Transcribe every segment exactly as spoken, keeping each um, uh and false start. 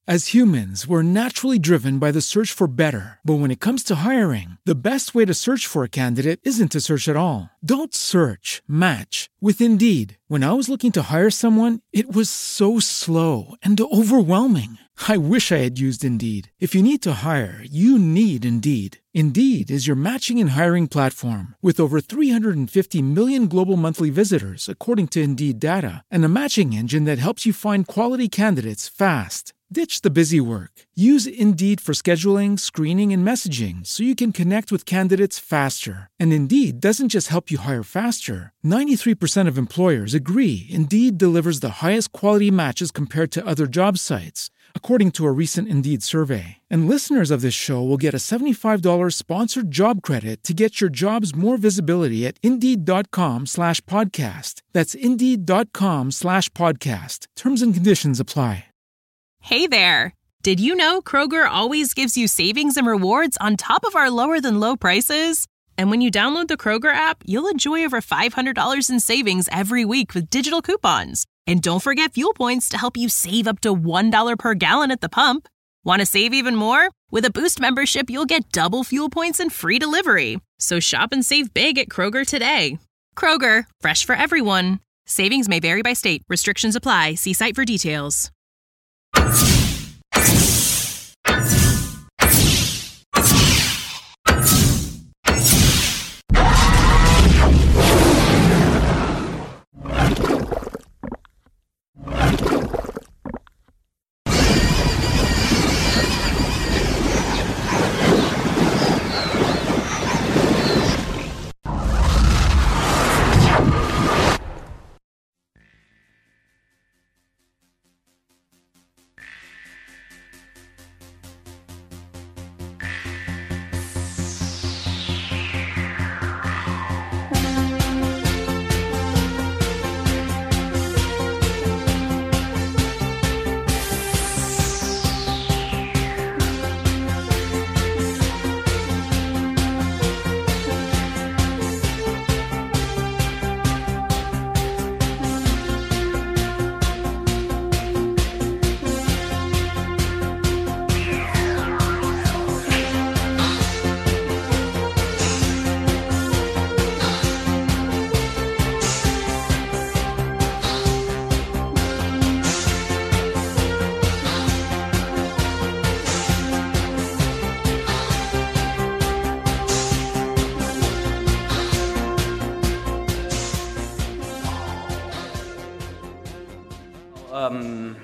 As humans, we're naturally driven by the search for better. But when it comes to hiring, the best way to search for a candidate isn't to search at all. Don't search, match with Indeed. When I was looking to hire someone, it was so slow and overwhelming. I wish I had used Indeed. If you need to hire, you need Indeed. Indeed is your matching and hiring platform with over three hundred fifty million global monthly visitors, according to Indeed data, and a matching engine that helps you find quality candidates fast. Ditch the busy work. Use Indeed for scheduling, screening, and messaging so you can connect with candidates faster. And Indeed doesn't just help you hire faster. ninety-three percent of employers agree Indeed delivers the highest quality matches compared to other job sites, according to a recent Indeed survey. And listeners of this show will get a seventy-five dollars sponsored job credit to get your jobs more visibility at Indeed.com slash podcast. That's Indeed.com slash podcast. Terms and conditions apply. Hey there! Did you know Kroger always gives you savings and rewards on top of our lower-than-low prices? And when you download the Kroger app, you'll enjoy over five hundred dollars in savings every week with digital coupons. And don't forget fuel points to help you save up to one dollar per gallon at the pump. Want to save even more? With a Boost membership, you'll get double fuel points and free delivery. So shop and save big at Kroger today. Kroger, fresh for everyone. Savings may vary by state. Restrictions apply. See site for details. Um,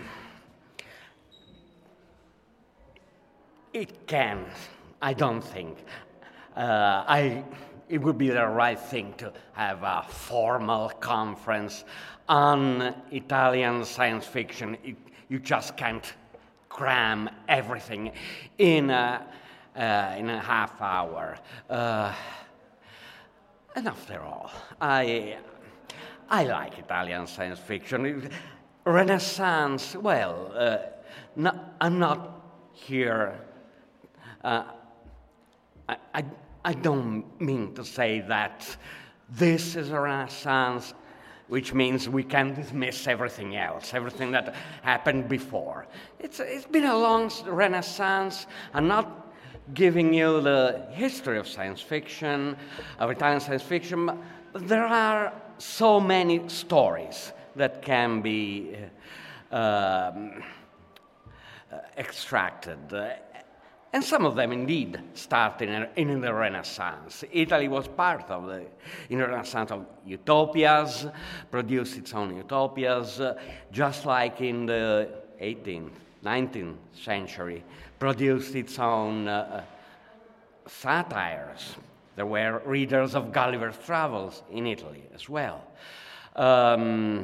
it can, I don't think. Uh, I, it would be the right thing to have a formal conference on Italian science fiction. It, you just can't cram everything in a, uh, in a half hour. Uh, and after all, I, I like Italian science fiction. Renaissance, well, uh, no, I'm not here. Uh, I, I, I don't mean to say that this is a Renaissance, which means we can dismiss everything else, everything that happened before. It's, it's been a long Renaissance. I'm not giving you the history of science fiction, of Italian science fiction, but there are so many stories that can be uh, um, extracted. Uh, and some of them indeed start in, a, in the Renaissance. Italy was part of the in the Renaissance of utopias, produced its own utopias, uh, just like in the eighteenth, nineteenth century, produced its own uh, satires. There were readers of Gulliver's Travels in Italy as well. Um,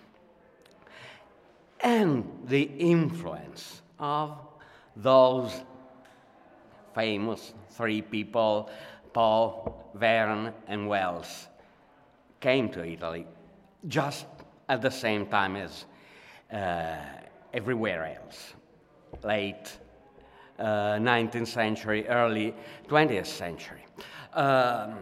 and the influence of those famous three people, Poe, Verne, and Wells, came to Italy just at the same time as uh, everywhere else. Late uh, nineteenth century, early twentieth century. Um,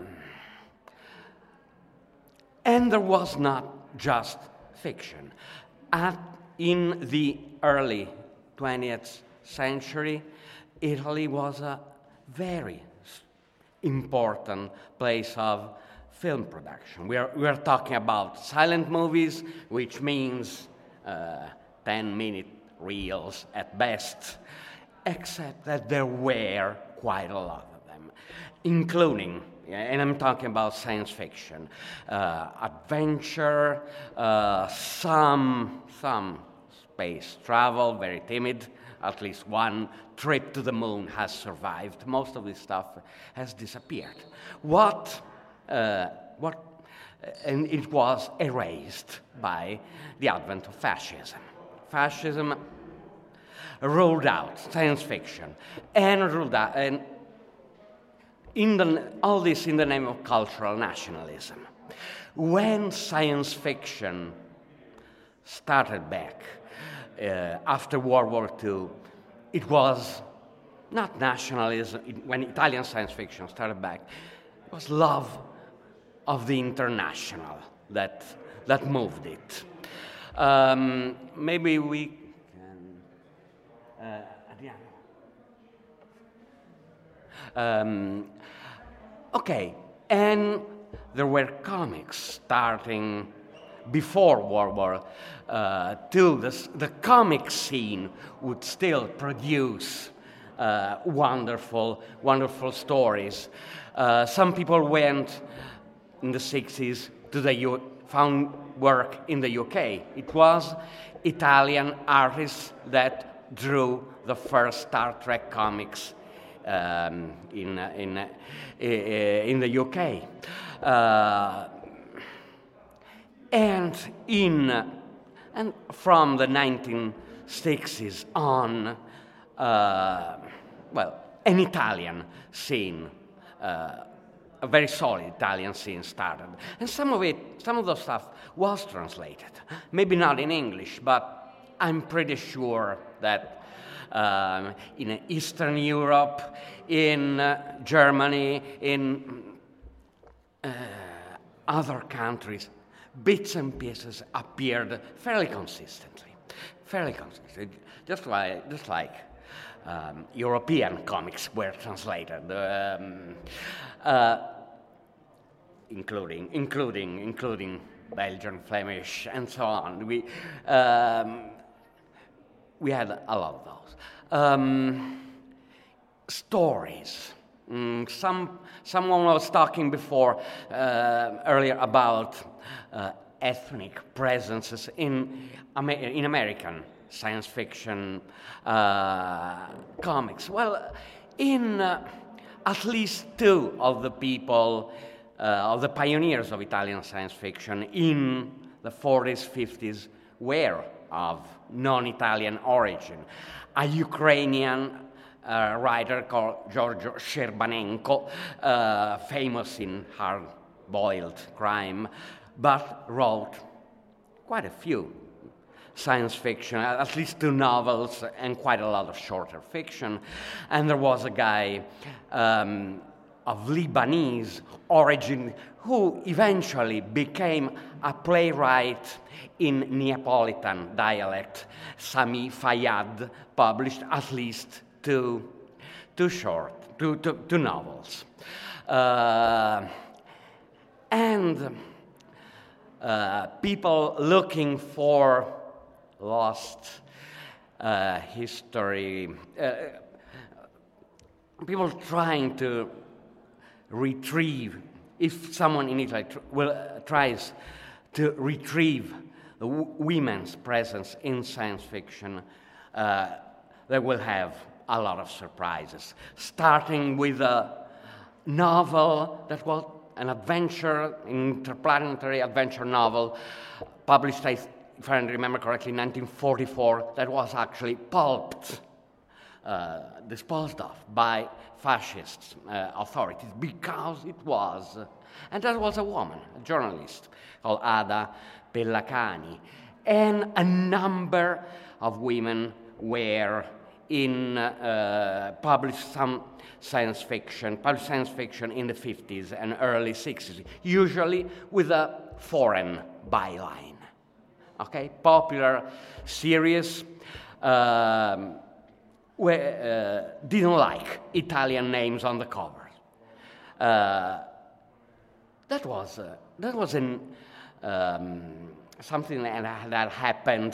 and there was not just fiction. At, in the early twentieth century, Italy was a very important place of film production. We are, we are talking about silent movies, which means uh, ten-minute reels at best, except that there were quite a lot of them, including, and I'm talking about science fiction, uh, adventure, uh, some, some space travel, very timid. At least one trip to the moon has survived. Most of this stuff has disappeared. What, uh, what, and it was erased by the advent of fascism. Fascism ruled out science fiction and ruled out, and in the, all this in the name of cultural nationalism. When science fiction started back uh, after World War Two, it was not nationalism. It, when Italian science fiction started back, it was love of the international that that moved it. Um, maybe we can. Uh, um, okay, and there were comics starting before World War uh, Two. The, the comic scene would still produce uh, wonderful, wonderful stories. Uh, some people went in the sixties to the U- found work in the U K. It was Italian artists that drew the first Star Trek comics um, in in uh, in the U K. Uh, And in and from the nineteen sixties on, uh, well, an Italian scene, uh, a very solid Italian scene started, and some of it, some of the stuff was translated. Maybe not in English, but I'm pretty sure that um, in Eastern Europe, in uh, Germany, in uh, other countries, bits and pieces appeared fairly consistently, fairly consistently, just like, just like um, European comics were translated, um, uh, including, including, including Belgian, Flemish, and so on. We, um, we had a lot of those. Um, stories. Mm, some, someone was talking before, uh, earlier about uh, ethnic presences in, Amer- in American science fiction uh, comics. Well, in uh, at least two of the people, uh, of the pioneers of Italian science fiction in the forties, fifties were of non-Italian origin. A Ukrainian Uh, writer called Giorgio Sherbanenko, uh, famous in hard-boiled crime, but wrote quite a few science fiction, at least two novels, and quite a lot of shorter fiction. And there was a guy um, of Lebanese origin who eventually became a playwright in Neapolitan dialect. Sami Fayyad published at least two, two short, two, two, two novels. Uh, and uh, people looking for lost uh, history, uh, people trying to retrieve, if someone in Italy tr- will, uh, tries to retrieve the w- women's presence in science fiction, uh, they will have a lot of surprises, starting with a novel that was an adventure, interplanetary adventure novel, published, if I remember correctly, in nineteen forty-four, that was actually pulped, uh, disposed of by fascist uh, authorities because it was, uh, and that was a woman, a journalist called Ada Pellacani, and a number of women were in uh, published some science fiction, published science fiction in the fifties and early sixties, usually with a foreign byline. Okay, popular series um, were, uh, didn't like Italian names on the covers. Uh, that was uh, that was an, um, something that, that happened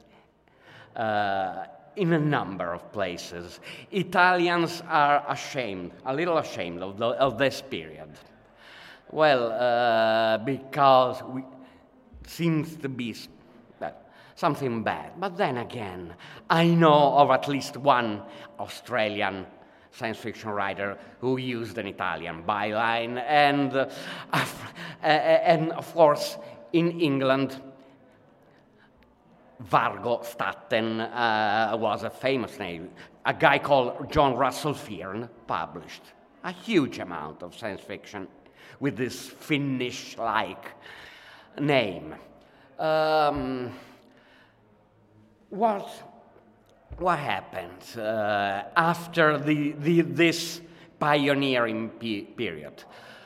uh, in a number of places. Italians are ashamed, a little ashamed of, the, of this period. Well, uh, because we seems to be well, something bad. But then again, I know of at least one Australian science fiction writer who used an Italian byline, and uh, and of course in England, Vargo Statten uh, was a famous name. A guy called John Russell Fearn published a huge amount of science fiction with this Finnish-like name. Um, what, what happened uh, after the, the, this pioneering pe- period?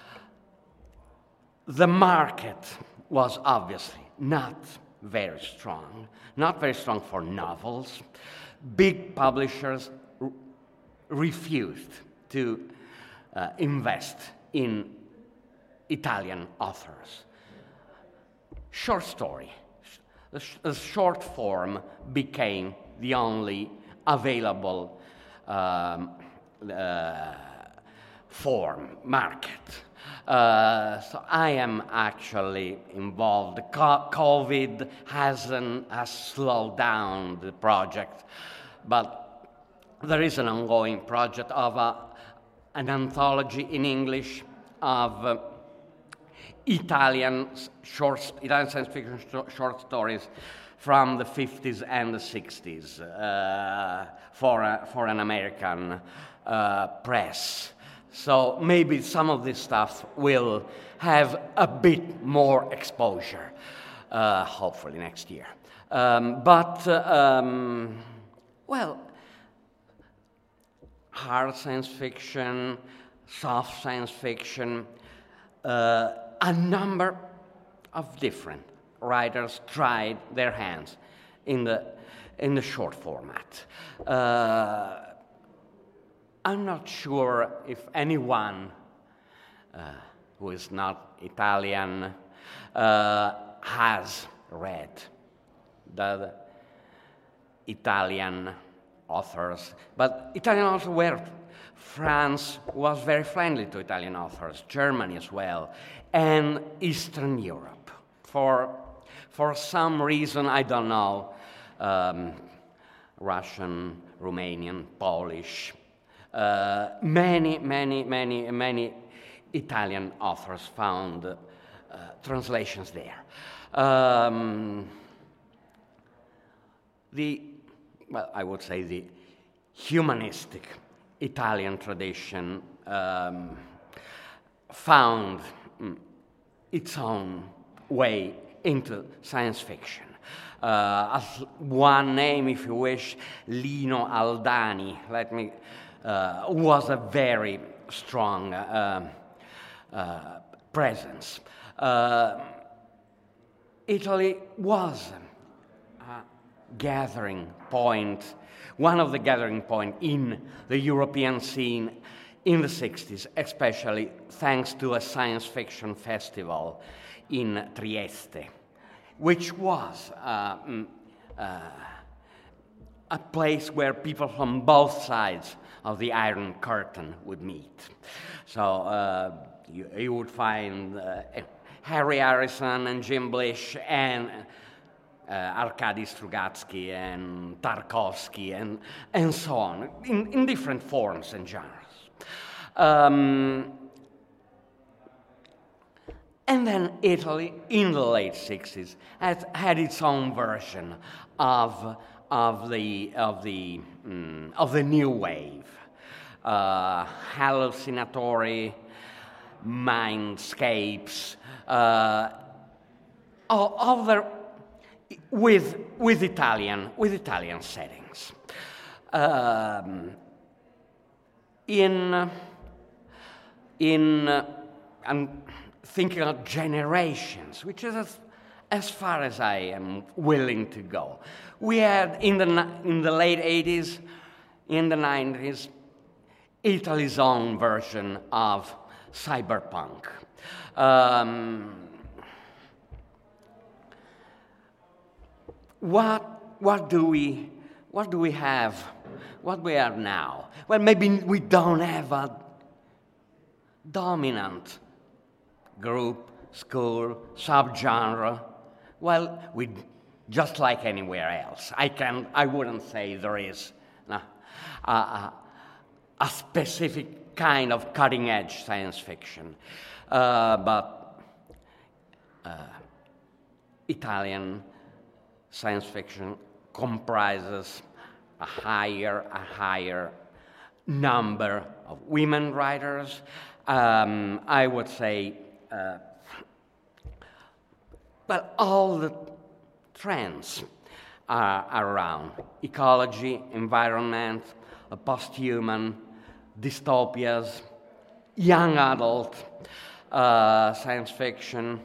The market was obviously not very strong, not very strong for novels. Big publishers r- refused to uh, invest in Italian authors. Short story, the, sh- the short form became the only available um, uh, form, market. Uh, so I am actually involved. Co- COVID hasn't has slowed down the project, but there is an ongoing project of a, an anthology in English of uh, Italian short, Italian science fiction sh- short stories from the fifties and the sixties uh, for a, for an American uh, press. So maybe some of this stuff will have a bit more exposure, uh, hopefully next year. Um, but, uh, um, well, hard science fiction, soft science fiction, uh, a number of different writers tried their hands in the, in the short format. Uh, I'm not sure if anyone uh, who is not Italian uh, has read the Italian authors, but Italian authors were. France was very friendly to Italian authors, Germany as well, and Eastern Europe. For, for some reason, I don't know, um, Russian, Romanian, Polish, Uh, many, many, many, many Italian authors found uh, translations there. Um, the, well, I would say the humanistic Italian tradition um, found mm, its own way into science fiction. Uh, as one name, if you wish, Lino Aldani, let me Uh, was a very strong uh, uh, presence. Uh, Italy was a gathering point, one of the gathering points in the European scene in the sixties, especially thanks to a science fiction festival in Trieste, which was uh, uh, a place where people from both sides of the Iron Curtain would meet. So uh, you, you would find uh, Harry Harrison and Jim Blish and uh, Arkady Strugatsky and Tarkovsky and, and so on, in, in different forms and genres. Um, and then Italy, in the late sixties, has had its own version of of the of the mm, of the new wave, uh, hallucinatory mindscapes, uh, of the, with with Italian with Italian settings. Um, in in uh, I'm thinking of Generations, which is a, as far as I am willing to go. We had in the, in the late eighties, in the nineties, Italy's own version of cyberpunk. Um, what, what, do we, what do we have? What we have now? Well, maybe we don't have a dominant group, school, subgenre. Well, we just like anywhere else. I can, I wouldn't say there is no, uh, uh, a specific kind of cutting-edge science fiction, uh, but uh, Italian science fiction comprises a higher, a higher number of women writers. Um, I would say, uh, well, all the trends are around: ecology, environment, post-human, dystopias, young adult uh, science fiction,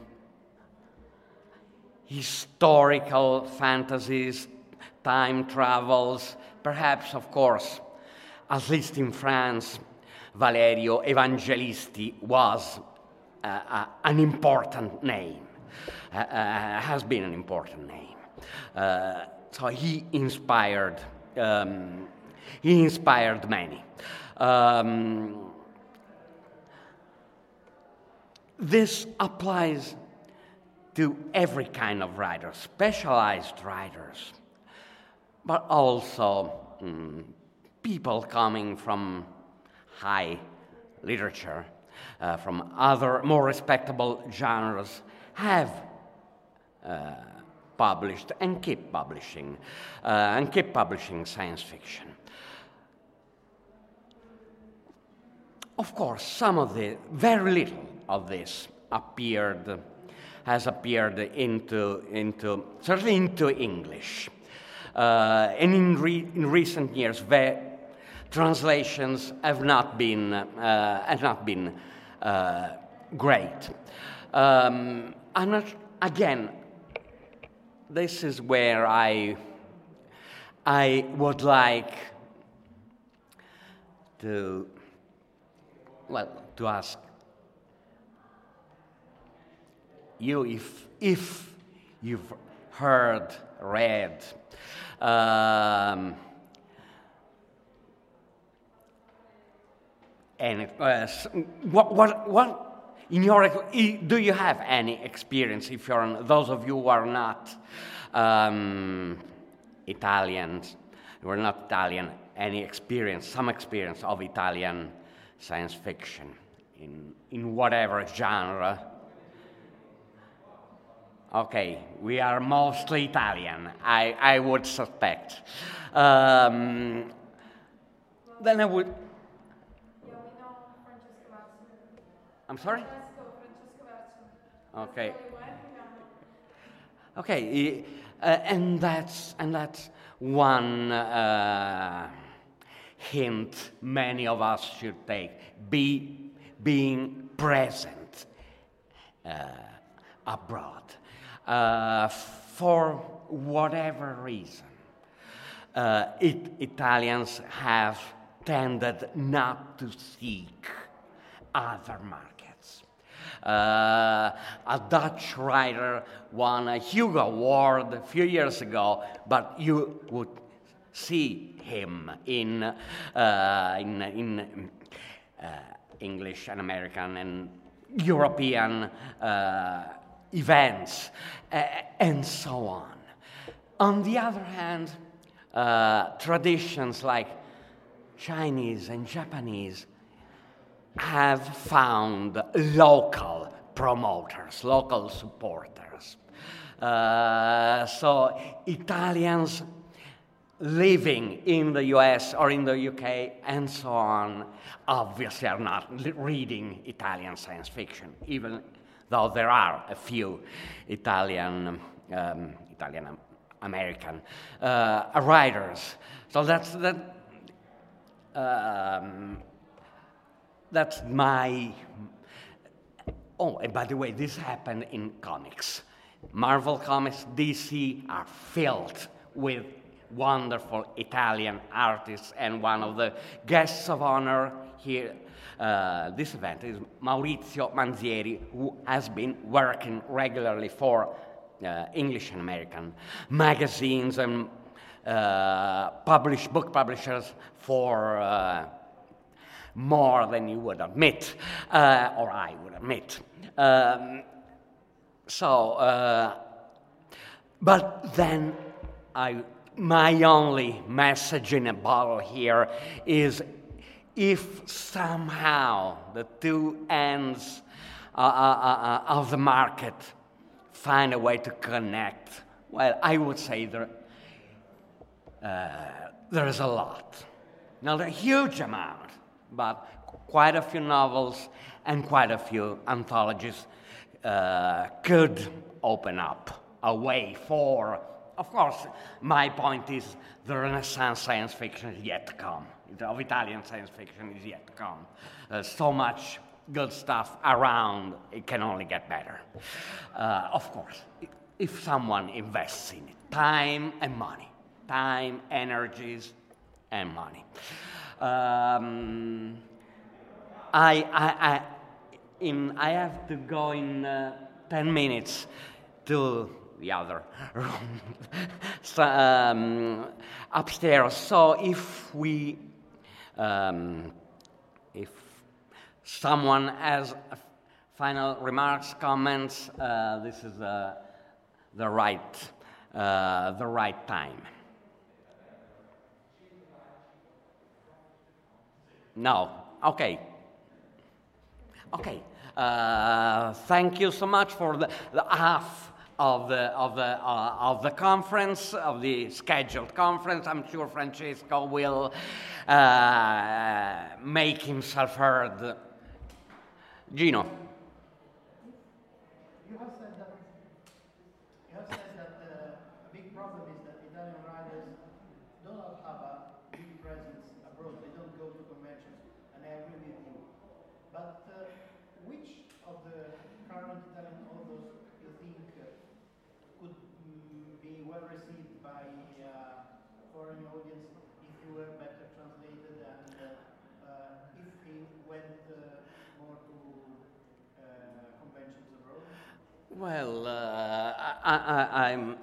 historical fantasies, time travels, perhaps, of course, at least in France, Valerio Evangelisti was uh, uh, an important name, uh, uh, has been an important name. Uh, so he inspired, um, he inspired many. Um, this applies to every kind of writer, specialized writers, but also mm, people coming from high literature, uh, from other more respectable genres, have uh, published and keep publishing, uh, and keep publishing science fiction. Of course, some of the, very little of this appeared, has appeared into, into certainly into English. Uh, and in, re, in recent years, the translations have not been, uh, have not been uh, great. Um, I'm not, again, this is where I, I would like to, well, to ask you if, if you've heard, read, um, and uh, what, what, what, in your, do you have any experience, if you're, those of you who are not um, Italians, who are not Italian, any experience, some experience of Italian science fiction in, in whatever genre? Okay, we are mostly Italian, I, I would suspect. Um, then I would... I'm sorry? Okay. Okay, uh, and that's and that's one uh, hint many of us should take: be being present uh, abroad uh, for whatever reason. Uh, it, Italians have tended not to seek other markets. Uh, a Dutch writer won a Hugo Award a few years ago, but you would see him in, uh, in, in uh, English and American and European uh, events, uh, and so on. On the other hand, uh, traditions like Chinese and Japanese have found local promoters, local supporters. Uh, so Italians living in the U S or in the U K and so on obviously are not reading Italian science fiction, even though there are a few Italian, um, Italian American uh, writers. So that's that. Um, That's my... Oh, and by the way, this happened in comics. Marvel Comics, D C are filled with wonderful Italian artists, and one of the guests of honor here uh, this event is Maurizio Manzieri, who has been working regularly for uh, English and American magazines and uh, publish book publishers for uh, more than you would admit, uh, or I would admit. Um, so, uh, but then I. My only message in a bottle here is if somehow the two ends uh, uh, uh, of the market find a way to connect, well, I would say there, uh, there is a lot. Not a huge amount, but quite a few novels and quite a few anthologies uh, could open up a way for. Of course, my point is the Renaissance science fiction is yet to come. Of Italian science fiction is yet to come. There's so much good stuff around, it can only get better. Uh, of course, if someone invests in it, time and money. Time, energies, and money. Um, I, I, I, in, I have to go in uh, ten minutes to the other room so, um, upstairs. So if we, um, if someone has final remarks, comments, uh, this is uh, the right, uh, the right time. No. Okay. Okay. Uh, thank you so much for the, the half of the of the uh, of the conference, of the scheduled conference. I'm sure Francesco will uh, make himself heard. Gino. You have said that you have said that uh, a big problem is that Italian writers do not have a big presence abroad. They don't go to conventions, and I agree with you. But uh, which of the current Italian authors you think uh, could mm, be well received by uh, foreign audience if you were better translated and uh, uh, if he went uh, more to uh, conventions abroad? Well, uh, I, I, I'm,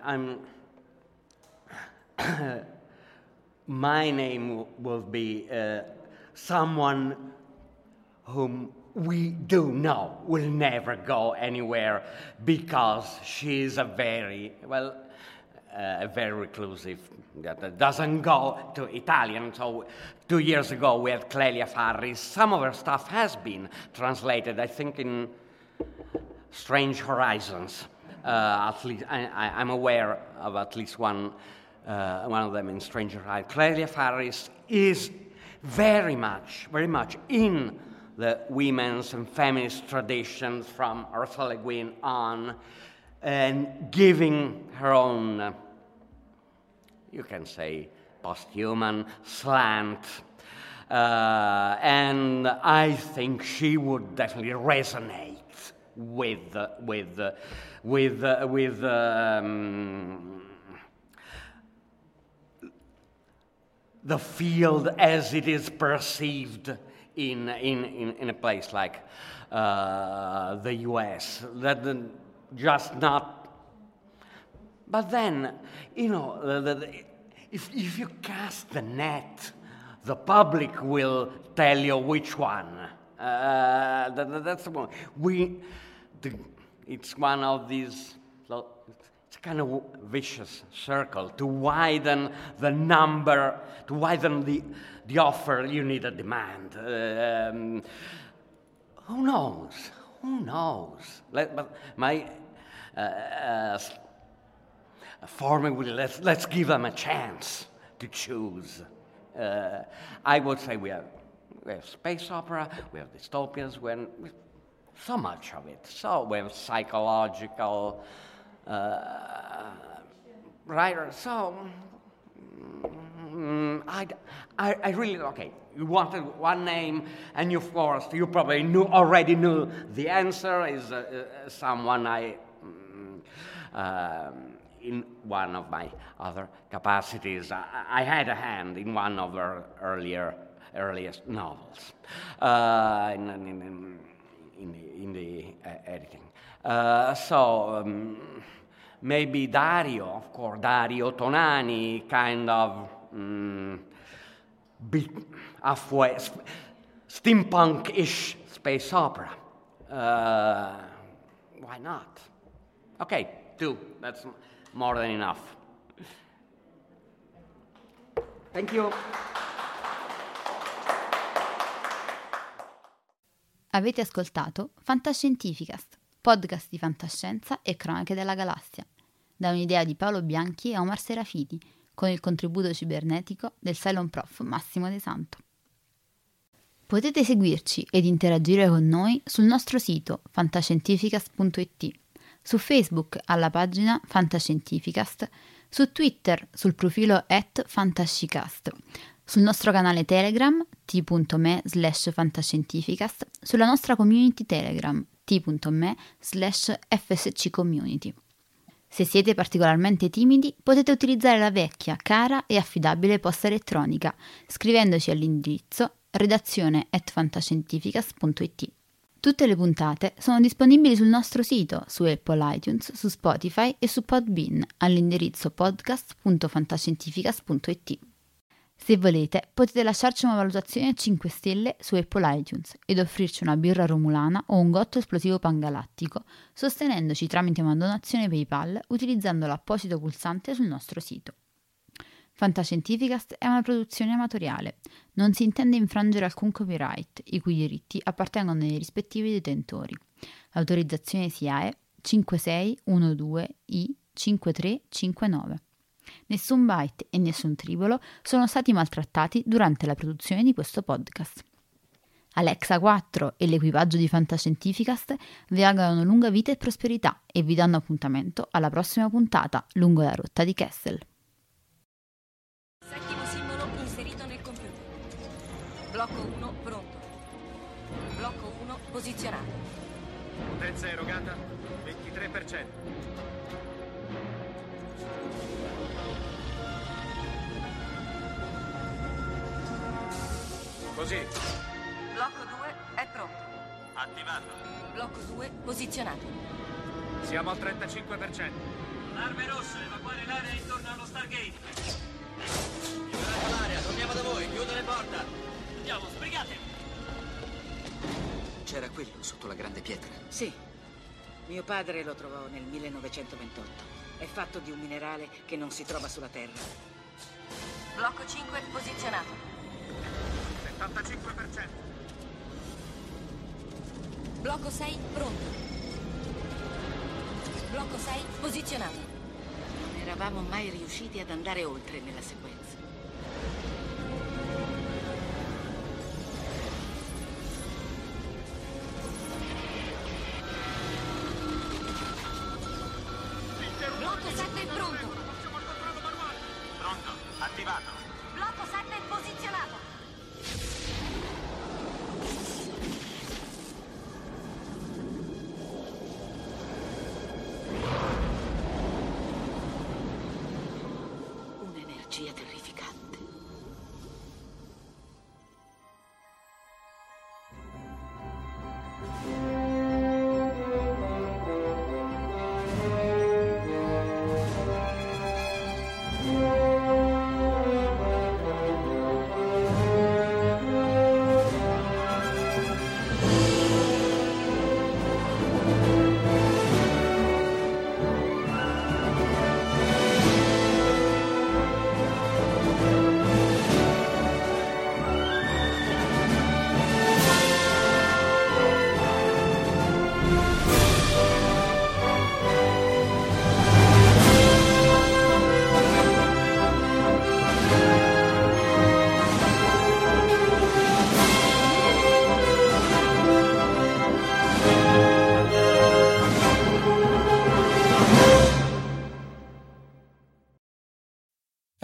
I'm my name will be uh, someone whom we do know will never go anywhere because she's a very, well, uh, a very reclusive, that doesn't go to Italian. So two years ago we had Clelia Farris. Some of her stuff has been translated, I think, in Strange Horizons. Uh, at least I, I, I'm aware of at least one, uh, one of them in Strange Horizons. Clelia Farris is very much, very much in the women's and feminist traditions from Ursula Le Guin on, and giving her own, uh, you can say, posthuman slant. Uh, and I think she would definitely resonate with uh, with uh, with uh, with um, the field as it is perceived in in in, in a place like uh, the U S. That uh, just not. But then, you know, the, the, if if you cast the net, the public will tell you which one. Uh, that, that's the one. We, the, it's one of these. It's a kind of vicious circle. To widen the number, to widen the the offer, you need a demand. Uh, um, who knows? Who knows? Let, but my uh, uh, forming will let's let's give them a chance to choose. Uh, I would say we have. We have space opera, we have dystopias, we have so much of it. So we have psychological uh, writers. So mm, I, I, I really, okay, you wanted one name, and you, of course, you probably knew already knew the answer is uh, uh, someone I, uh, in one of my other capacities. I, I had a hand in one of her earlier, earliest novels, uh, in, in, in, in the, in the uh, editing. Uh, so um, maybe Dario, of course, Dario Tonani, kind of um, bit halfway, sp- steampunk-ish space opera. Uh, why not? Okay, two. That's more than enough. Thank you. Avete ascoltato Fantascientificast, podcast di fantascienza e cronache della galassia, da un'idea di Paolo Bianchi e Omar Serafiti, con il contributo cibernetico del Cylon Prof Massimo De Santo. Potete seguirci ed interagire con noi sul nostro sito fantascientificast punto it, su Facebook alla pagina Fantascientificast, su Twitter sul profilo at fantascicast, sul nostro canale Telegram t.me slash fantascientificast, sulla nostra community Telegram t.me slash fsccommunity. Se siete particolarmente timidi, potete utilizzare la vecchia, cara e affidabile posta elettronica, scrivendoci all'indirizzo redazione at fantascientificast punto it. Tutte le puntate sono disponibili sul nostro sito, su Apple iTunes, su Spotify e su Podbean, all'indirizzo podcast punto fantascientificast punto it. Se volete, potete lasciarci una valutazione a cinque stelle su Apple iTunes ed offrirci una birra romulana o un gotto esplosivo pangalattico, sostenendoci tramite una donazione PayPal utilizzando l'apposito pulsante sul nostro sito. Fantascientificast è una produzione amatoriale. Non si intende infrangere alcun copyright, i cui diritti appartengono ai rispettivi detentori. L'autorizzazione S I A E cinque sei uno due I cinque tre cinque nove. Nessun byte e nessun tribolo sono stati maltrattati durante la produzione di questo podcast. Alexa quattro e l'equipaggio di Fantascientificast vi augurano lunga vita e prosperità e vi danno appuntamento alla prossima puntata lungo la rotta di Kessel. Settimo simbolo inserito nel computer. Blocco uno pronto. Blocco uno posizionato. Potenza erogata ventitré per cento. Così. Blocco due è pronto. Attivato. Blocco due posizionato. Siamo al trentacinque per cento. Arme rosse, evacuare l'area intorno allo Stargate. Liberate l'area, torniamo da voi, chiudo le porte. Andiamo, sbrigate. C'era quello sotto la grande pietra. Sì. Mio padre lo trovò nel millenovecentoventotto. È fatto di un minerale che non si trova sulla Terra. Blocco cinque posizionato. settantacinque per cento. Blocco sei pronto. Blocco sei posizionato. Non eravamo mai riusciti ad andare oltre nella sequenza. Blocco sette pronto. Pronto, attivato. Blocco sette posizionato. Un'energia terribile.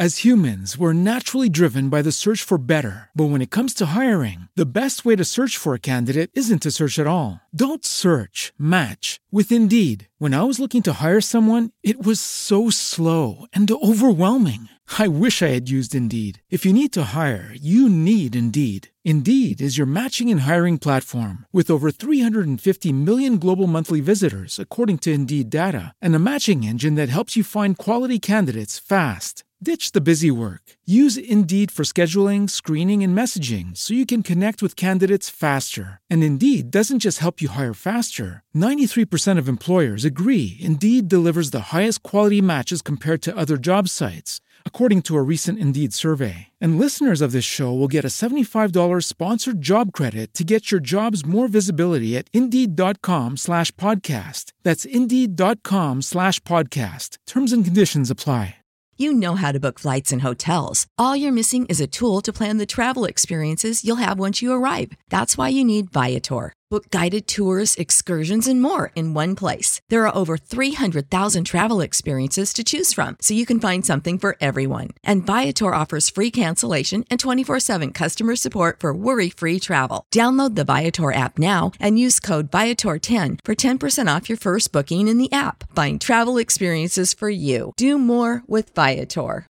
As humans, we're naturally driven by the search for better. But when it comes to hiring, the best way to search for a candidate isn't to search at all. Don't search, match with Indeed. When I was looking to hire someone, it was so slow and overwhelming. I wish I had used Indeed. If you need to hire, you need Indeed. Indeed is your matching and hiring platform with over three hundred fifty million global monthly visitors, according to Indeed data, and a matching engine that helps you find quality candidates fast. Ditch the busy work. Use Indeed for scheduling, screening, and messaging so you can connect with candidates faster. And Indeed doesn't just help you hire faster. ninety-three percent of employers agree Indeed delivers the highest quality matches compared to other job sites, according to a recent Indeed survey. And listeners of this show will get a seventy-five dollars sponsored job credit to get your jobs more visibility at Indeed.com slash podcast. That's Indeed.com slash podcast. Terms and conditions apply. You know how to book flights and hotels. All you're missing is a tool to plan the travel experiences you'll have once you arrive. That's why you need Viator. Book guided tours, excursions, and more in one place. There are over three hundred thousand travel experiences to choose from, so you can find something for everyone. And Viator offers free cancellation and twenty-four seven customer support for worry-free travel. Download the Viator app now and use code Viator ten for ten percent off your first booking in the app. Find travel experiences for you. Do more with Viator.